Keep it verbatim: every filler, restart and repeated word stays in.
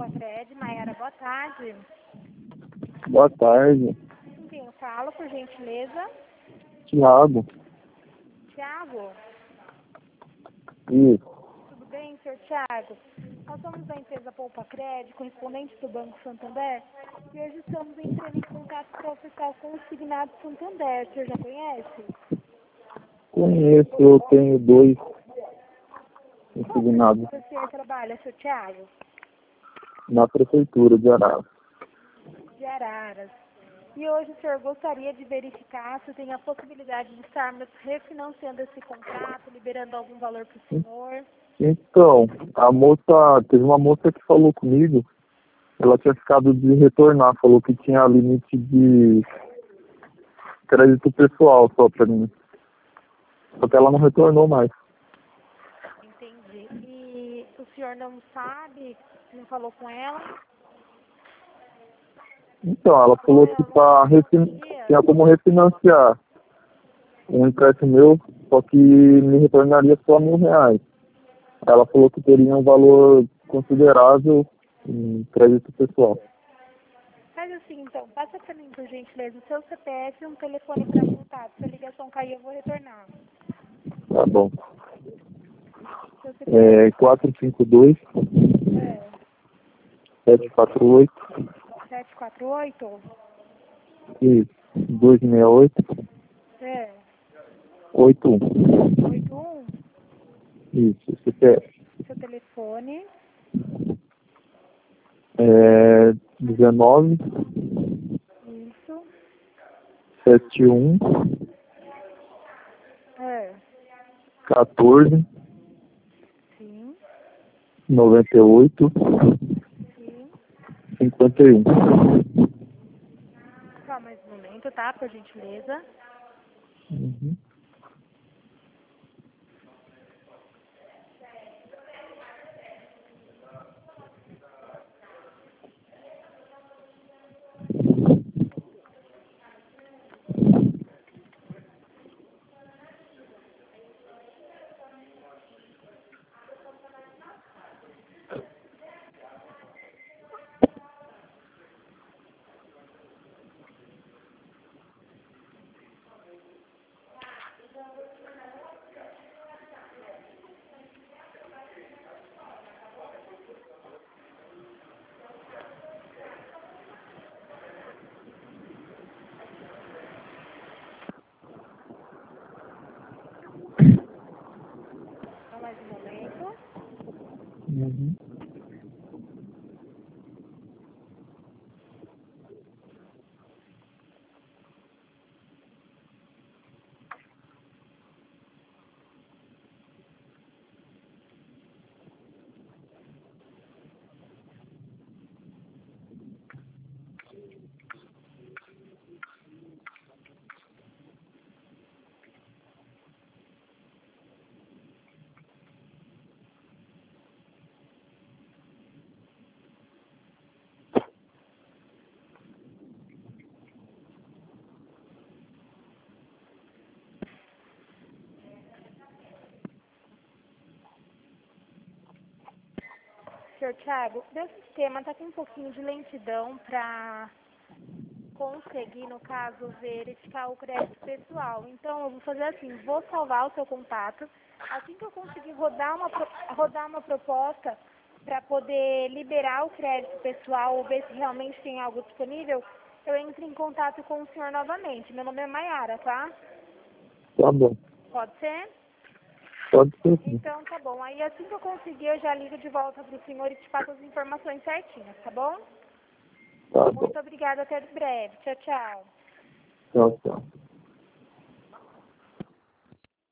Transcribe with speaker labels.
Speaker 1: Poupa-Cred. Maiara, boa tarde.
Speaker 2: Boa tarde.
Speaker 1: Com quem eu falo, por gentileza?
Speaker 2: Tiago.
Speaker 1: Tiago?
Speaker 2: Isso.
Speaker 1: Tudo bem, senhor Tiago? Nós somos da empresa Poupa-Cred, correspondente do Banco Santander, e hoje estamos entrando em contato para ofertar o consignado Santander. O senhor já conhece?
Speaker 2: Conheço, eu tenho dois
Speaker 1: Qual
Speaker 2: consignados
Speaker 1: que o senhor trabalha, senhor Tiago?
Speaker 2: na prefeitura de Araras.
Speaker 1: De Araras. E hoje o senhor gostaria de verificar se tem a possibilidade de estarmos refinanciando esse contrato, liberando algum valor para o senhor?
Speaker 2: Então, a moça, teve uma moça que falou comigo, ela tinha ficado de retornar, falou que tinha limite de crédito pessoal só pra mim. Só que ela não retornou mais.
Speaker 1: Entendi. E o senhor não sabe, não falou com ela?
Speaker 2: Então, ela falou que tá refin... tinha como refinanciar um empréstimo meu, só que me retornaria só mil reais. Ela falou que teria um valor considerável em crédito pessoal.
Speaker 1: Faz assim, então, passa para mim, por gentileza, o seu C P F e um telefone para contato. Se a ligação cair, eu vou retornar.
Speaker 2: Tá bom.
Speaker 1: Seu C P F
Speaker 2: É quatro cinco dois,
Speaker 1: é
Speaker 2: sete quatro oito,
Speaker 1: sete quatro oito?
Speaker 2: isso, dois seis oito,
Speaker 1: É.
Speaker 2: oito um.
Speaker 1: oito um?
Speaker 2: Isso, C P F.
Speaker 1: Seu telefone?
Speaker 2: É dezenove,
Speaker 1: Isso.
Speaker 2: setenta e um,
Speaker 1: É.
Speaker 2: quatorze,
Speaker 1: Sim.
Speaker 2: noventa e oito,
Speaker 1: Sim.
Speaker 2: cinquenta e um.
Speaker 1: Só mais um momento, tá? Por gentileza.
Speaker 2: Uhum.
Speaker 1: Só mais um momento.
Speaker 2: Uhum.
Speaker 1: Senhor Thiago, meu sistema tá com um pouquinho de lentidão para conseguir, no caso, verificar o crédito pessoal. Então, eu vou fazer assim, vou salvar o seu contato. Assim que eu conseguir rodar uma, pro- rodar uma proposta para poder liberar o crédito pessoal ou ver se realmente tem algo disponível, eu entro em contato com o senhor novamente. Meu nome é Maiara, tá?
Speaker 2: Tá bom.
Speaker 1: Pode ser?
Speaker 2: Pode ser sim.
Speaker 1: Então, tá bom. Aí, assim que eu conseguir, eu já ligo de volta pro senhor e te passo as informações certinhas, tá bom?
Speaker 2: Tá bom.
Speaker 1: Muito obrigada, até breve. Tchau, tchau.
Speaker 2: Tchau, tchau.